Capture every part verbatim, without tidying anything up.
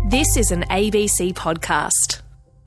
This is an A B C podcast.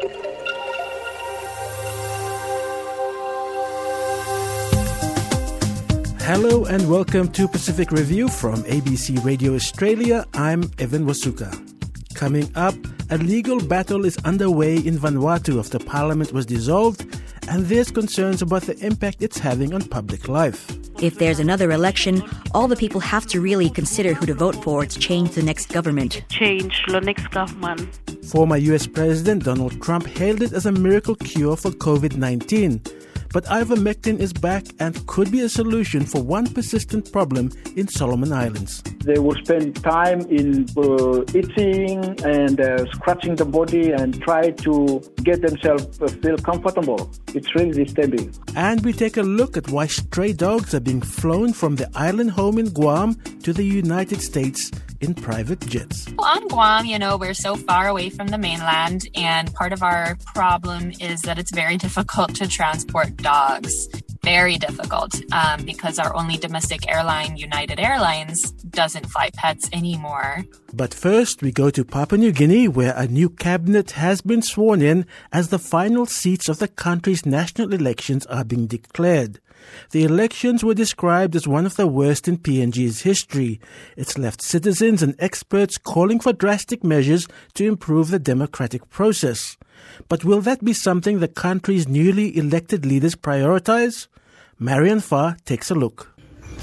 Hello and welcome to Pacific Review from A B C Radio Australia. I'm Evan Wasuka. Coming up, a legal battle is underway in Vanuatu after Parliament was dissolved, and there's concerns about the impact it's having on public life. If there's another election, all the people have to really consider who to vote for to change the next government. Change the next government. Former U S President Donald Trump hailed it as a miracle cure for covid nineteen. But ivermectin is back and could be a solution for one persistent problem in Solomon Islands. They will spend time in uh, eating and uh, scratching the body and try to get themselves uh, feel comfortable. It's really disturbing. And we take a look at why stray dogs are being flown from the island home in Guam to the United States in private jets. Well, on Guam, you know, we're so far away from the mainland, and part of our problem is that it's very difficult to transport dogs. Very difficult, um, because our only domestic airline, United Airlines, doesn't fly pets anymore. But first, we go to Papua New Guinea, where a new cabinet has been sworn in as the final seats of the country's national elections are being declared. The elections were described as one of the worst in P N G's history. It's left citizens and experts calling for drastic measures to improve the democratic process. But will that be something the country's newly elected leaders prioritize? Marian Farr takes a look.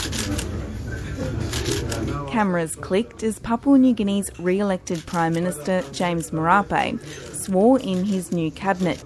Cameras clicked as Papua New Guinea's re-elected Prime Minister James Marape swore in his new cabinet.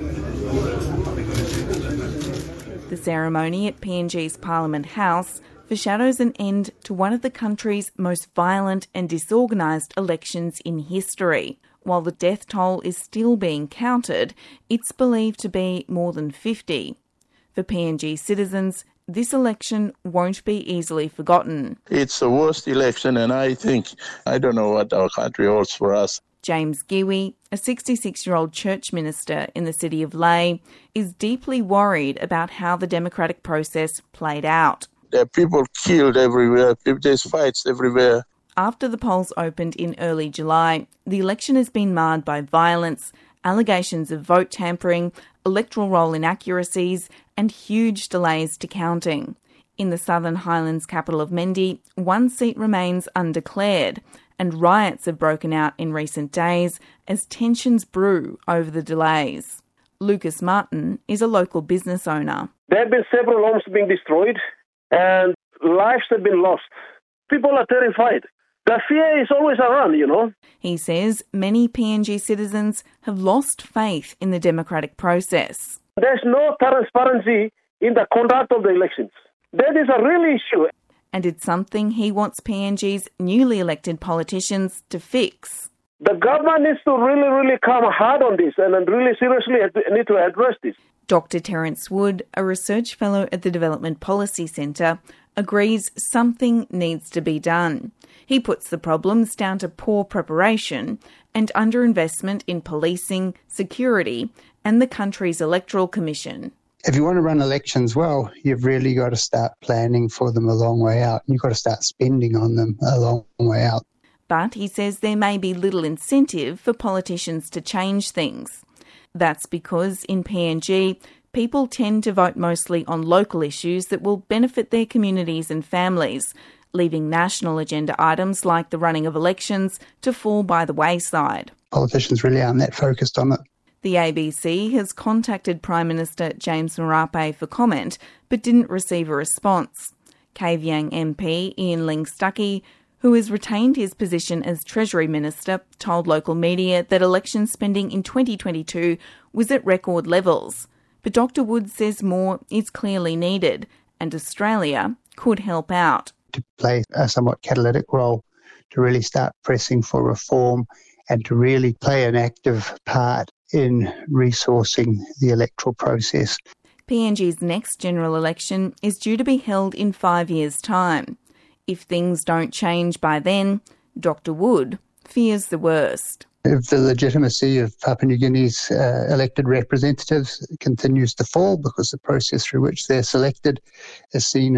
The ceremony at P N G's Parliament House foreshadows an end to one of the country's most violent and disorganised elections in history. While the death toll is still being counted, it's believed to be more than fifty. For P N G citizens, this election won't be easily forgotten. It's the worst election, and I think, I don't know what our country holds for us. James Giwi, a sixty-six-year-old church minister in the city of Lae, is deeply worried about how the democratic process played out. There are people killed everywhere. There's fights everywhere. After the polls opened in early July, the election has been marred by violence, allegations of vote tampering, electoral roll inaccuracies, and huge delays to counting. In the Southern Highlands capital of Mendi, one seat remains undeclared, and riots have broken out in recent days as tensions brew over the delays. Lucas Martin is a local business owner. There have been several homes being destroyed and lives have been lost. People are terrified. The fear is always around, you know. He says many P N G citizens have lost faith in the democratic process. There's no transparency in the conduct of the elections. That is a real issue. And it's something he wants P N G's newly elected politicians to fix. The government needs to really, really come hard on this and really seriously need to address this. Doctor Terence Wood, a research fellow at the Development Policy Centre, agrees something needs to be done. He puts the problems down to poor preparation and underinvestment in policing, security, and the country's electoral commission. If you want to run elections well, you've really got to start planning for them a long way out. You've got to start spending on them a long way out. But he says there may be little incentive for politicians to change things. That's because in P N G, people tend to vote mostly on local issues that will benefit their communities and families, leaving national agenda items like the running of elections to fall by the wayside. Politicians really aren't that focused on it. The A B C has contacted Prime Minister James Marape for comment, but didn't receive a response. Kavieng M P Ian Ling Stuckey, who has retained his position as Treasury Minister, told local media that election spending in twenty twenty-two was at record levels. But Doctor Wood says more is clearly needed, and Australia could help out. To play a somewhat catalytic role, to really start pressing for reform and to really play an active part in resourcing the electoral process. P N G's next general election is due to be held in five years' time. If things don't change by then, Doctor Wood fears the worst. If the legitimacy of Papua New Guinea's uh, elected representatives continues to fall because the process through which they're selected is seen as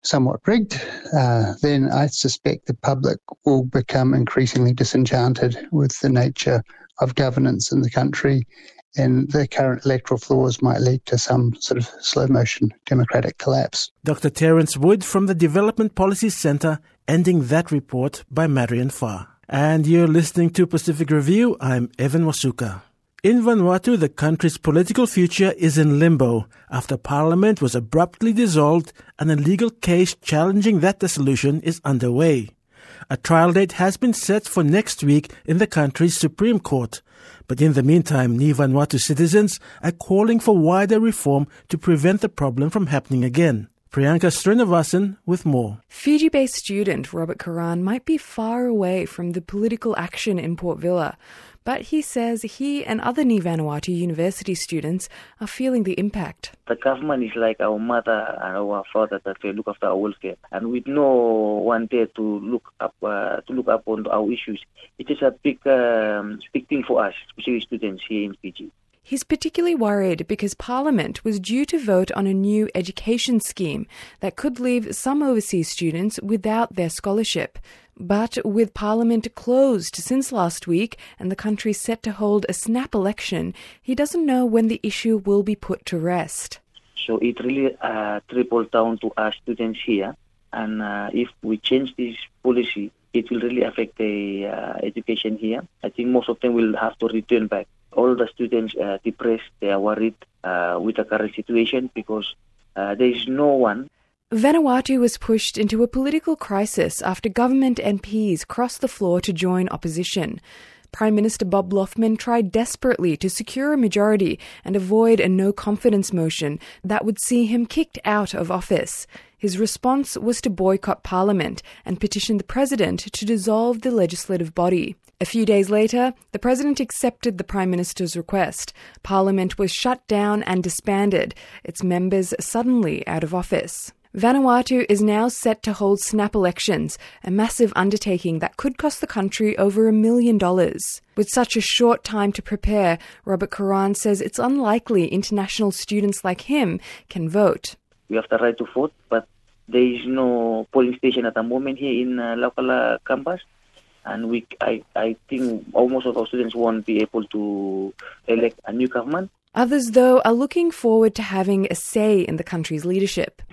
somewhat rigged, uh, then I suspect the public will become increasingly disenchanted with the nature of governance in the country, and the current electoral flaws might lead to some sort of slow-motion democratic collapse. Doctor Terence Wood from the Development Policy Centre, ending that report by Marian Farr. And you're listening to Pacific Review. I'm Evan Wasuka. In Vanuatu, the country's political future is in limbo after Parliament was abruptly dissolved and a legal case challenging that dissolution is underway. A trial date has been set for next week in the country's Supreme Court. But in the meantime, Ni Vanuatu citizens are calling for wider reform to prevent the problem from happening again. Priyanka Srinivasan with more. Fiji-based student Robert Karan might be far away from the political action in Port Vila, but he says he and other Ni Vanuatu University students are feeling the impact. The government is like our mother and our father that they look after our welfare, and with no one there to look up uh, to look up on our issues. It is a big, um, big thing for us, especially students here in Fiji. He's particularly worried because Parliament was due to vote on a new education scheme that could leave some overseas students without their scholarship. But with Parliament closed since last week and the country set to hold a snap election, he doesn't know when the issue will be put to rest. So it really uh, trickles down to us students here. And uh, if we change this policy, it will really affect the uh, education here. I think most of them will have to return back. All the students are depressed, they are worried uh, with the current situation because uh, there is no one. Vanuatu was pushed into a political crisis after government M Ps crossed the floor to join opposition. Prime Minister Bob Loughman tried desperately to secure a majority and avoid a no-confidence motion that would see him kicked out of office. His response was to boycott Parliament and petition the President to dissolve the legislative body. A few days later, the President accepted the Prime Minister's request. Parliament was shut down and disbanded, its members suddenly out of office. Vanuatu is now set to hold snap elections, a massive undertaking that could cost the country over a million dollars. With such a short time to prepare, Robert Karan says it's unlikely international students like him can vote. We have the right to vote, but there is no polling station at the moment here in uh, local uh, campus. And we, I, I think almost of our students won't be able to elect a new government. Others, though, are looking forward to having a say in the country's leadership.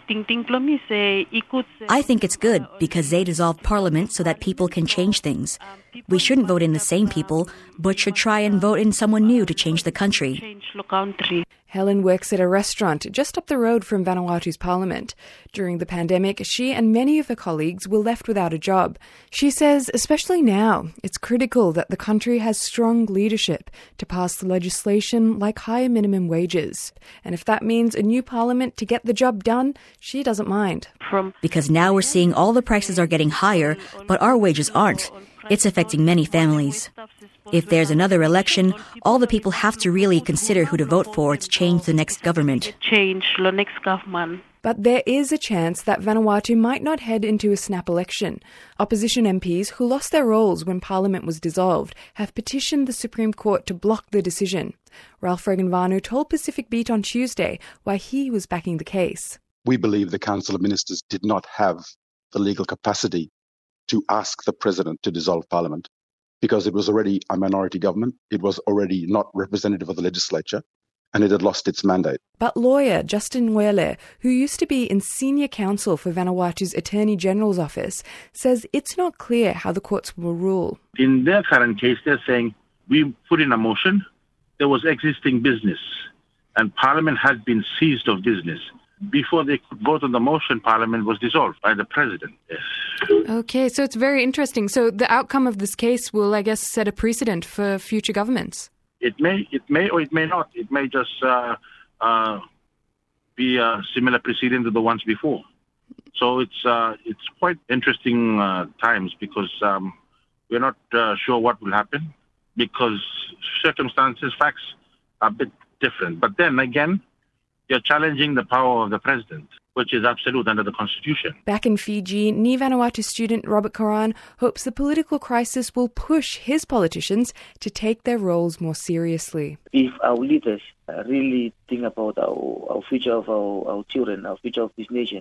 I think it's good because they dissolved Parliament so that people can change things. We shouldn't vote in the same people, but should try and vote in someone new to change the country. Helen works at a restaurant just up the road from Vanuatu's Parliament. During the pandemic, she and many of her colleagues were left without a job. She says, especially now, it's critical that the country has strong leadership to pass legislation like higher minimum wages. And if that means a new Parliament to get the job done, she doesn't mind. Because now we're seeing all the prices are getting higher, but our wages aren't. It's affecting many families. If there's another election, all the people have to really consider who to vote for to change the next government. Change the next government. But there is a chance that Vanuatu might not head into a snap election. Opposition M Ps who lost their roles when Parliament was dissolved have petitioned the Supreme Court to block the decision. Ralph Regenvanu told Pacific Beat on Tuesday why he was backing the case. We believe the Council of Ministers did not have the legal capacity to ask the President to dissolve Parliament because it was already a minority government, it was already not representative of the legislature, and it had lost its mandate. But lawyer Justin Wele, who used to be in senior counsel for Vanuatu's Attorney General's office, says it's not clear how the courts will rule. In their current case, they're saying, we put in a motion, there was existing business, and Parliament had been seized of business. Before they could vote on the motion, Parliament was dissolved by the President. Yes. Okay, so it's very interesting. So the outcome of this case will, I guess, set a precedent for future governments. It may, it may, or it may not. It may just uh, uh, be a similar precedent to the ones before. So it's uh, it's quite interesting uh, times because um, we're not uh, sure what will happen because circumstances, facts are a bit different. But then again, you're challenging the power of the President, which is absolute under the Constitution. Back in Fiji, Ni Vanuatu student Robert Karan hopes the political crisis will push his politicians to take their roles more seriously. If our leaders really think about our, our future of our, our children, our future of this nation,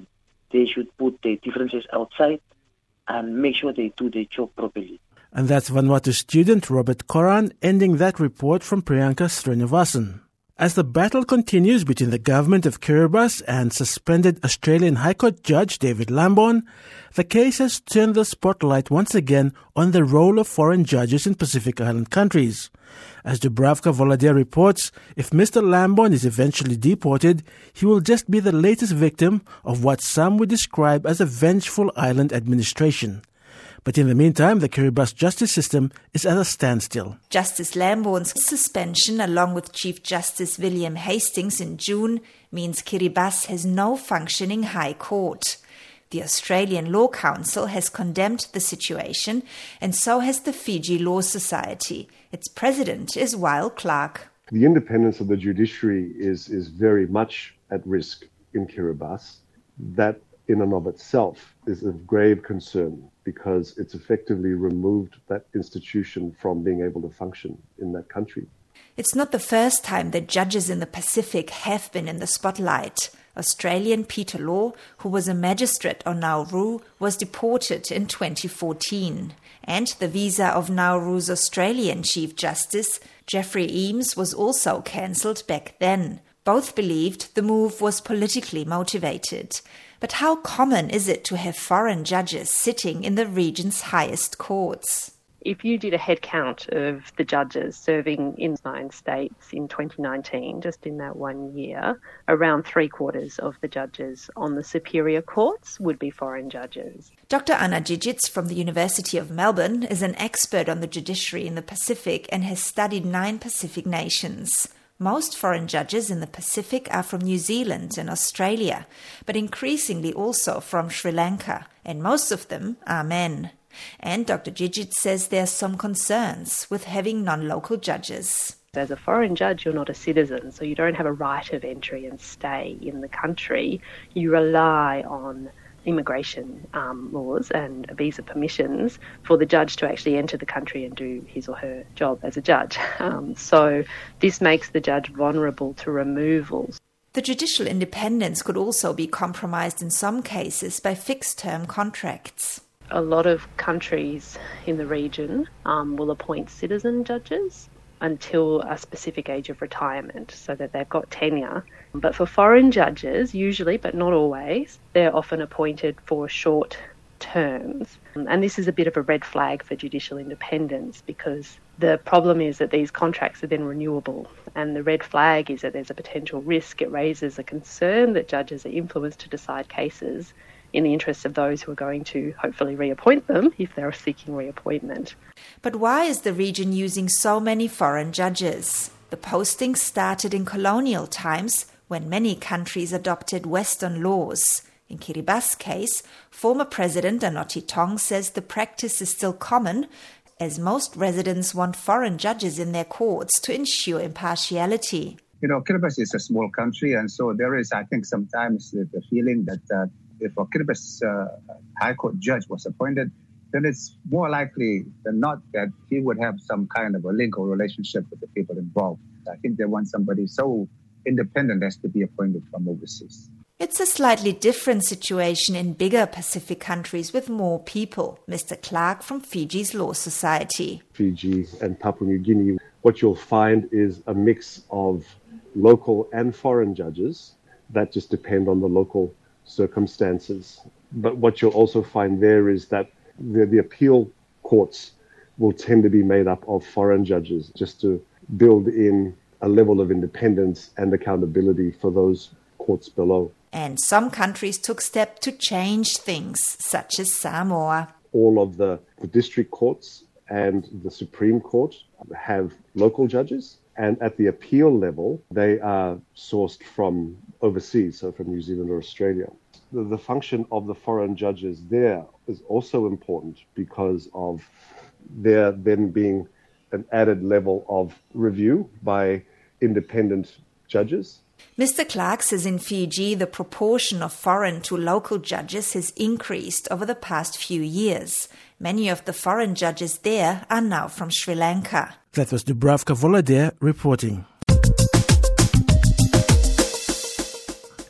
They should put the differences outside and make sure they do their job properly. And that's Vanuatu student Robert Koran ending that report from Priyanka Srinivasan. As the battle continues between the government of Kiribati and suspended Australian High Court Judge David Lamborn, the case has turned the spotlight once again on the role of foreign judges in Pacific Island countries. As Dubravka Volodya reports, if Mister Lamborn is eventually deported, he will just be the latest victim of what some would describe as a vengeful island administration. But in the meantime, the Kiribati justice system is at a standstill. Justice Lamborn's suspension, along with Chief Justice William Hastings in June, means Kiribati has no functioning High Court. The Australian Law Council has condemned the situation, and so has the Fiji Law Society. Its president is Weil Clark. The independence of the judiciary is, is very much at risk in Kiribati. That in and of itself is of grave concern because it's effectively removed that institution from being able to function in that country. It's not the first time that judges in the Pacific have been in the spotlight. Australian Peter Law, who was a magistrate on Nauru, was deported in twenty fourteen. And the visa of Nauru's Australian Chief Justice, Geoffrey Eames, was also cancelled back then. Both believed the move was politically motivated. But how common is it to have foreign judges sitting in the region's highest courts? If you did a head count of the judges serving in nine states in twenty nineteen, just in that one year, around three quarters of the judges on the superior courts would be foreign judges. Doctor Anna Dziedzic from the University of Melbourne is an expert on the judiciary in the Pacific and has studied nine Pacific nations. Most foreign judges in the Pacific are from New Zealand and Australia, but increasingly also from Sri Lanka, and most of them are men. And Doctor Dziedzic says there are some concerns with having non-local judges. As a foreign judge, you're not a citizen, so you don't have a right of entry and stay in the country. You rely on immigration um, laws and visa permissions for the judge to actually enter the country and do his or her job as a judge. Um, so this makes the judge vulnerable to removals. The judicial independence could also be compromised in some cases by fixed-term contracts. A lot of countries in the region um, will appoint citizen judges until a specific age of retirement so that they've got tenure. But for foreign judges, usually, but not always, they're often appointed for short terms. And this is a bit of a red flag for judicial independence because the problem is that these contracts are then renewable. And the red flag is that there's a potential risk. It raises a concern that judges are influenced to decide cases in the interests of those who are going to hopefully reappoint them if they're seeking reappointment. But why is the region using so many foreign judges? The postings started in colonial times when many countries adopted Western laws. In Kiribati's case, former President Anote Tong says the practice is still common, as most residents want foreign judges in their courts to ensure impartiality. You know, Kiribati is a small country, and so there is, I think, sometimes the, the feeling that uh, if a Kiribati uh, High Court judge was appointed, then it's more likely than not that he would have some kind of a link or relationship with the people involved. I think they want somebody so independent as to be appointed from overseas. It's a slightly different situation in bigger Pacific countries with more people. Mister Clark from Fiji's Law Society. Fiji and Papua New Guinea, what you'll find is a mix of local and foreign judges that just depend on the local circumstances. But what you'll also find there is that the, the appeal courts will tend to be made up of foreign judges just to build in a level of independence and accountability for those courts below. And some countries took steps to change things, such as Samoa. All of the, the district courts and the Supreme Court have local judges, and at the appeal level, they are sourced from overseas, so from New Zealand or Australia. The, the function of the foreign judges there is also important because of there then being an added level of review by independent judges. Mister Clark says in Fiji the proportion of foreign to local judges has increased over the past few years. Many of the foreign judges there are now from Sri Lanka. That was Dubravka Volodya reporting.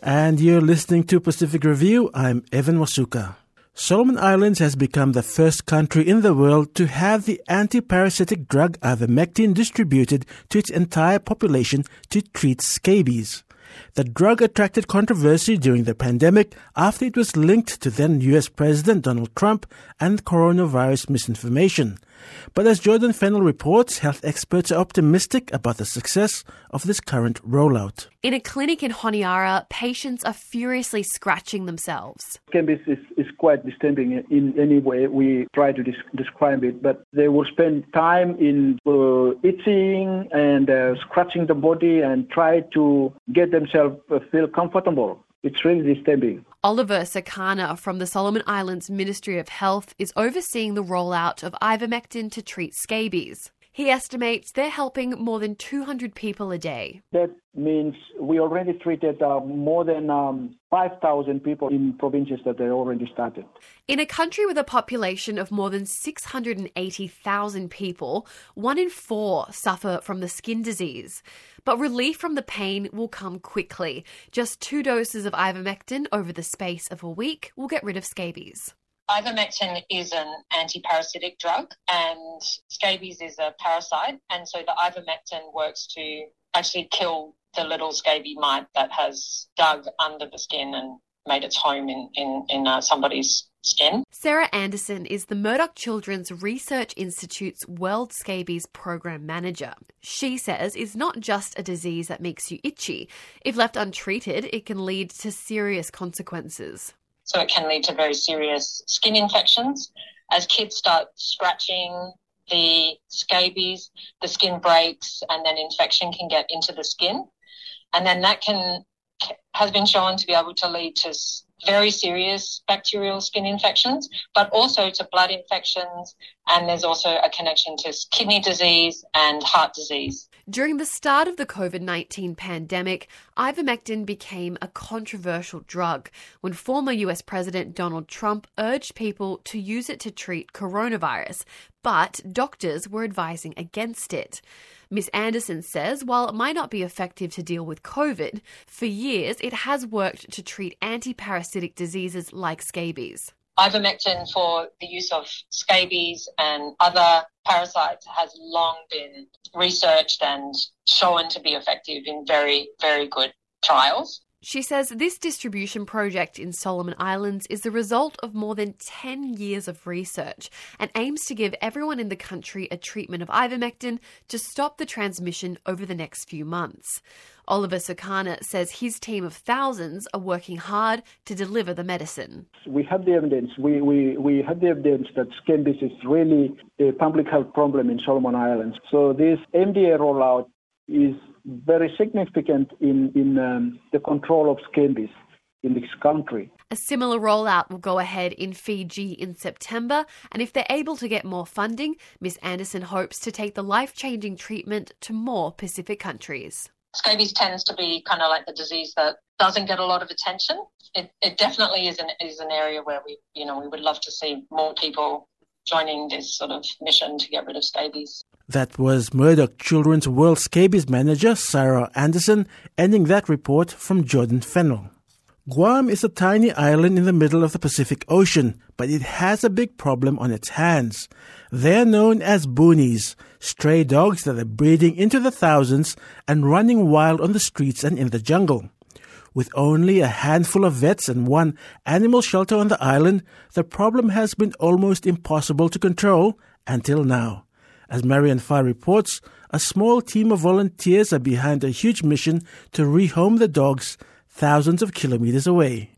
And you're listening to Pacific Review. I'm Evan Wasuka. Solomon Islands has become the first country in the world to have the anti-parasitic drug ivermectin distributed to its entire population to treat scabies. The drug attracted controversy during the pandemic after it was linked to then U S President Donald Trump and coronavirus misinformation. But as Jordan Fennell reports, health experts are optimistic about the success of this current rollout. In a clinic in Honiara, patients are furiously scratching themselves. Scabies is, is quite disturbing in any way we try to des- describe it, but they will spend time in uh, itching and uh, scratching the body and try to get themselves uh, feel comfortable. It's really disturbing. Oliver Sakana from the Solomon Islands Ministry of Health is overseeing the rollout of ivermectin to treat scabies. He estimates they're helping more than two hundred people a day. That means we already treated uh, more than um, five thousand people in provinces that they already started. In a country with a population of more than six hundred eighty thousand people, one in four suffer from the skin disease. But relief from the pain will come quickly. Just two doses of ivermectin over the space of a week will get rid of scabies. Ivermectin is an anti-parasitic drug and scabies is a parasite, and so the ivermectin works to actually kill the little scabie mite that has dug under the skin and made its home in, in, in uh, somebody's skin. Sarah Anderson is the Murdoch Children's Research Institute's World Scabies Program Manager. She says it's not just a disease that makes you itchy. If left untreated, it can lead to serious consequences. So it can lead to very serious skin infections. As kids start scratching the scabies, the skin breaks and then infection can get into the skin. And then that can has been shown to be able to lead to very serious bacterial skin infections, but also to blood infections. And there's also a connection to kidney disease and heart disease. During the start of the covid nineteen pandemic, ivermectin became a controversial drug when former U S President Donald Trump urged people to use it to treat coronavirus, but doctors were advising against it. Miss Anderson says while it might not be effective to deal with COVID, for years it has worked to treat anti-parasitic diseases like scabies. Ivermectin for the use of scabies and other parasites has long been researched and shown to be effective in very, very good trials. She says this distribution project in Solomon Islands is the result of more than ten years of research and aims to give everyone in the country a treatment of ivermectin to stop the transmission over the next few months. Oliver Sakana says his team of thousands are working hard to deliver the medicine. We have the evidence. We, we, we have the evidence that scabies is really a public health problem in Solomon Islands. So this M D A rollout is very significant in, in um, the control of scabies in this country. A similar rollout will go ahead in Fiji in September, and if they're able to get more funding, Miss Anderson hopes to take the life-changing treatment to more Pacific countries. Scabies tends to be kind of like the disease that doesn't get a lot of attention. It, it definitely is an, is an area where we, you know, we would love to see more people joining this sort of mission to get rid of scabies. That was Murdoch Children's World Scabies Manager, Sarah Anderson, ending that report from Jordan Fennell. Guam is a tiny island in the middle of the Pacific Ocean, but it has a big problem on its hands. They're known as boonies, stray dogs that are breeding into the thousands and running wild on the streets and in the jungle. With only a handful of vets and one animal shelter on the island, the problem has been almost impossible to control until now. As Marianne Farr reports, a small team of volunteers are behind a huge mission to rehome the dogs thousands of kilometers away.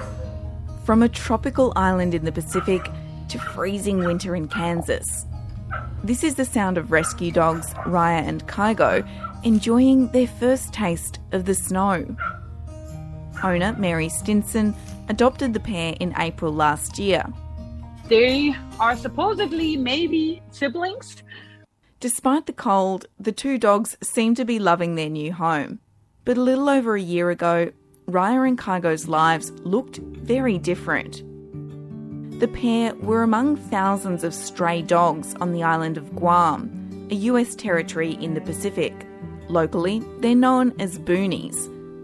From a tropical island in the Pacific to freezing winter in Kansas. This is the sound of rescue dogs Raya and Kygo enjoying their first taste of the snow. Owner Mary Stinson adopted the pair in April last year. They are supposedly maybe siblings. Despite the cold, the two dogs seem to be loving their new home. But a little over a year ago, Raya and Kygo's lives looked very different. The pair were among thousands of stray dogs on the island of Guam, a U S territory in the Pacific. Locally, they're known as boonies.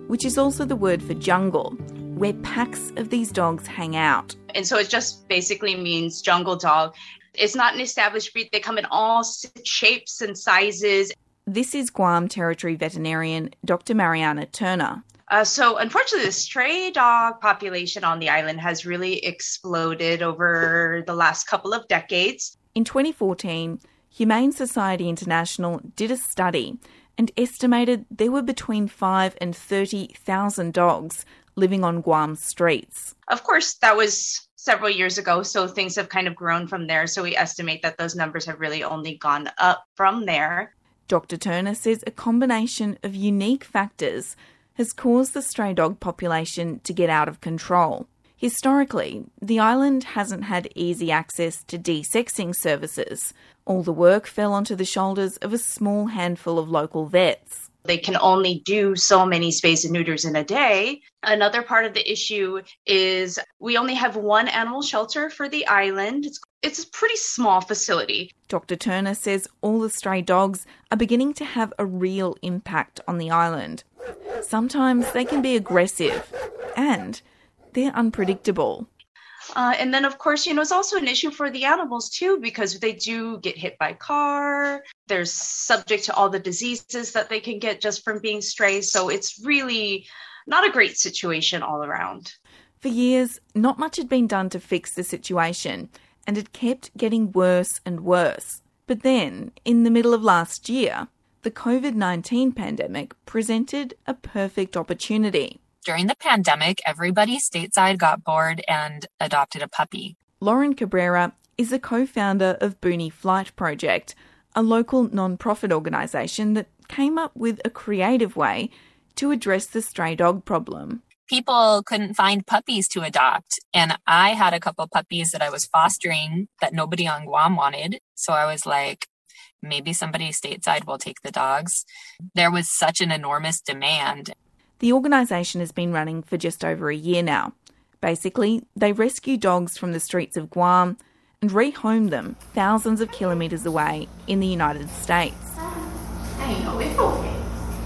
which is also the word for jungle, where packs of these dogs hang out. And so it just basically means jungle dog. It's not an established breed. They come in all shapes and sizes. This is Guam Territory veterinarian Doctor Mariana Turner. Uh, so unfortunately, the stray dog population on the island has really exploded over the last couple of decades. In twenty fourteen, Humane Society International did a study and estimated there were between five and thirty thousand dogs living on Guam's streets. Of course, that was several years ago, so things have kind of grown from there. So we estimate that those numbers have really only gone up from there. Doctor Turner says a combination of unique factors has caused the stray dog population to get out of control. Historically, the island hasn't had easy access to desexing services. All the work fell onto the shoulders of a small handful of local vets. They can only do so many spays and neuters in a day. Another part of the issue is we only have one animal shelter for the island. It's, it's a pretty small facility. Doctor Turner says all the stray dogs are beginning to have a real impact on the island. Sometimes they can be aggressive and they're unpredictable. Uh, and then, of course, you know, it's also an issue for the animals, too, because they do get hit by car. They're subject to all the diseases that they can get just from being strays. So it's really not a great situation all around. For years, not much had been done to fix the situation, and it kept getting worse and worse. But then, in the middle of last year, the covid nineteen pandemic presented a perfect opportunity. During the pandemic, everybody stateside got bored and adopted a puppy. Lauren Cabrera is a co-founder of Boonie Flight Project, a local non-profit organisation that came up with a creative way to address the stray dog problem. People couldn't find puppies to adopt, and I had a couple puppies that I was fostering that nobody on Guam wanted. So I was like, maybe somebody stateside will take the dogs. There was such an enormous demand. The organisation has been running for just over a year now. Basically, they rescue dogs from the streets of Guam and rehome them thousands of kilometres away in the United States. Hey, no, it's okay.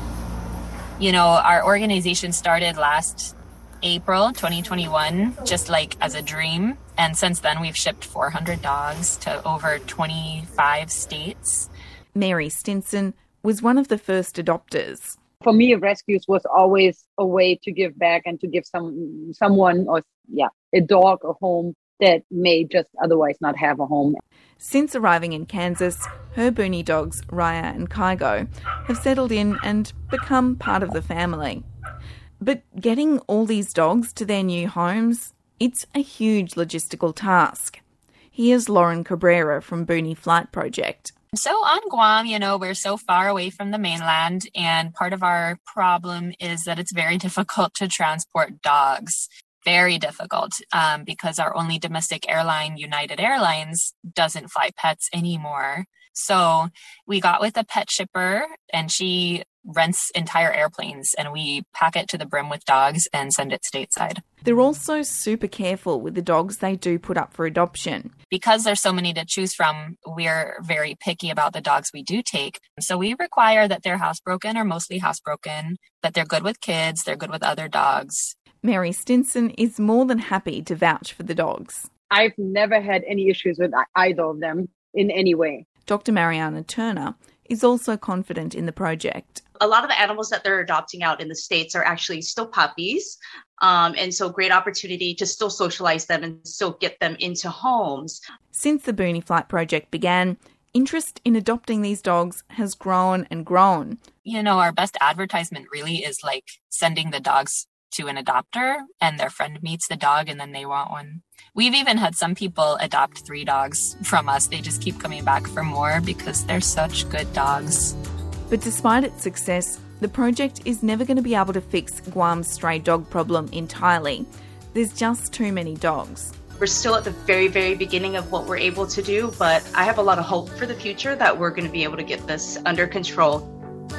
You know, our organisation started last April twenty twenty-one, just like as a dream. And since then, we've shipped four hundred dogs to over twenty-five states. Mary Stinson was one of the first adopters. For me, rescues was always a way to give back and to give some someone or yeah a dog a home that may just otherwise not have a home. Since arriving in Kansas, her Boonie dogs, Raya and Kygo, have settled in and become part of the family. But getting all these dogs to their new homes, it's a huge logistical task. Here's Lauren Cabrera from Boonie Flight Project. So on Guam, you know, we're so far away from the mainland, and part of our problem is that it's very difficult to transport dogs. Very difficult um, because our only domestic airline, United Airlines, doesn't fly pets anymore. So we got with a pet shipper, and she rents entire airplanes, and we pack it to the brim with dogs and send it stateside. They're also super careful with the dogs they do put up for adoption. Because there's so many to choose from, we're very picky about the dogs we do take. So we require that they're housebroken or mostly housebroken, that they're good with kids, they're good with other dogs. Mary Stinson is more than happy to vouch for the dogs. I've never had any issues with either of them in any way. Doctor Mariana Turner is also confident in the project. A lot of the animals that they're adopting out in the States are actually still puppies. Um, and so great opportunity to still socialize them and still get them into homes. Since the Boonie Flight Project began, interest in adopting these dogs has grown and grown. You know, our best advertisement really is like sending the dogs to an adopter and their friend meets the dog and then they want one. We've even had some people adopt three dogs from us. They just keep coming back for more because they're such good dogs. But despite its success, the project is never going to be able to fix Guam's stray dog problem entirely. There's just too many dogs. We're still at the very, very beginning of what we're able to do, but I have a lot of hope for the future that we're going to be able to get this under control.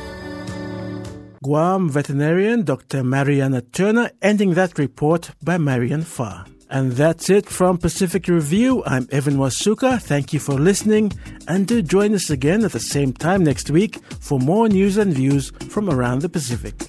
Guam veterinarian Doctor Mariana Turner ending that report by Marian Farr. And that's it from Pacific Review. I'm Evan Wasuka. Thank you for listening, and do join us again at the same time next week for more news and views from around the Pacific.